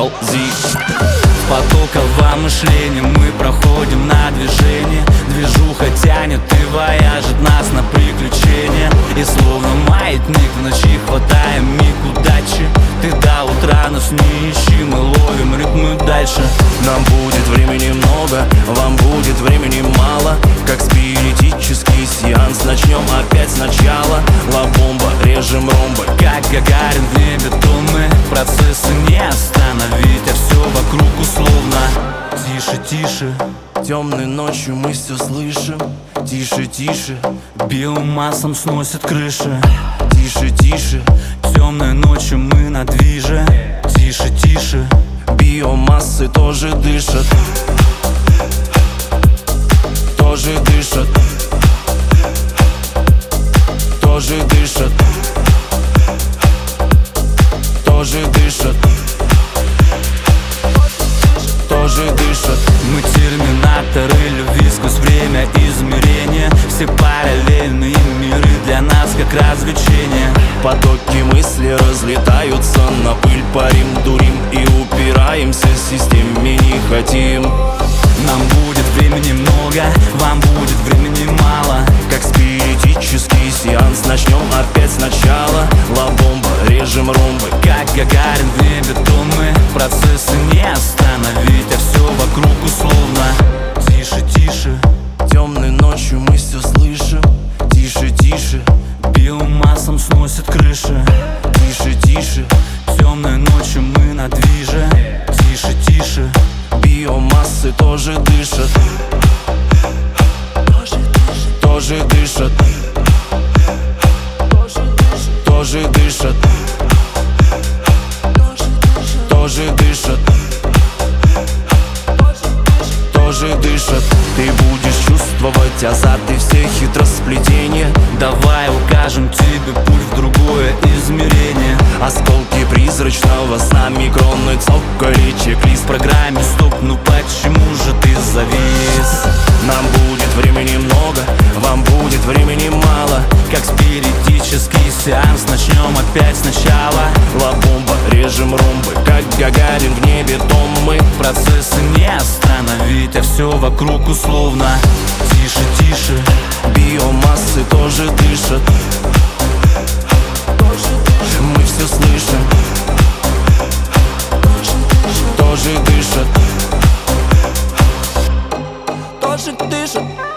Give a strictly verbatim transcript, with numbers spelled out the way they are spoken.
ползи. Потоковое мышление, мы проходим на движение. Движуха тянет и вояжет нас на приключения. И словно маятник в ночи хватаем миг удачи. Ты до утра нас не ищи, мы ловим ритмы дальше. Нам будет времени много, вам будет времени мало. Как спиритический сеанс, начнем опять сначала. Ла-бомба, режем ромбы, как Гагарин в небе, то мы процессы не остановить, а все вокруг условно. Тише, тише, темной ночью мы все слышим. Тише, тише, биомассом сносит крыши. Тише, тише, темной ночью мы на движе. Тише, тише, биомассы тоже дышат. Тоже дышат. Тоже дышат. Тоже дышат. Тоже дышат. Мы терминаторы любви сквозь время измерения. Все параллельные миры для нас как развлечение. Потоки мысли разлетаются на пыль, парим, дурим и упираемся системе не хотим. Нам будет времени много, вам будет времени мало. Как спиритический сеанс, начнем опять сначала. Ла-бомба, режем ромбы, как Гагарин в небе, то мы процессы не остановить, а все вокруг условно. Тише, тише, темной ночью мы все слышим. Тише, тише, биомассом сносит крыши. Тише, тише, темной ночью мы на движе. Тише, тише, биомассы тоже дышат. Тоже дышат. Тоже дышат. Тоже дышат. Тоже дышат. Ты будешь чувствовать азарт и все хитросплетения. Давай укажем тебе путь в другое измерение. Осколки призрачного сна, микроны, цоколи, чек-лист. В программе стоп, ну почему же ты завис? Нам будет времени много, вам будет времени мало. Как спиритический сеанс, начнем опять сначала. Ла-бомба, режем ромбы, как Гагарин в небе, то мы процессы не остановить, а все вокруг условно. Тише, тише, биомассы тоже дышат. Мы все слышим. Тоже дышат. Тоже дышат.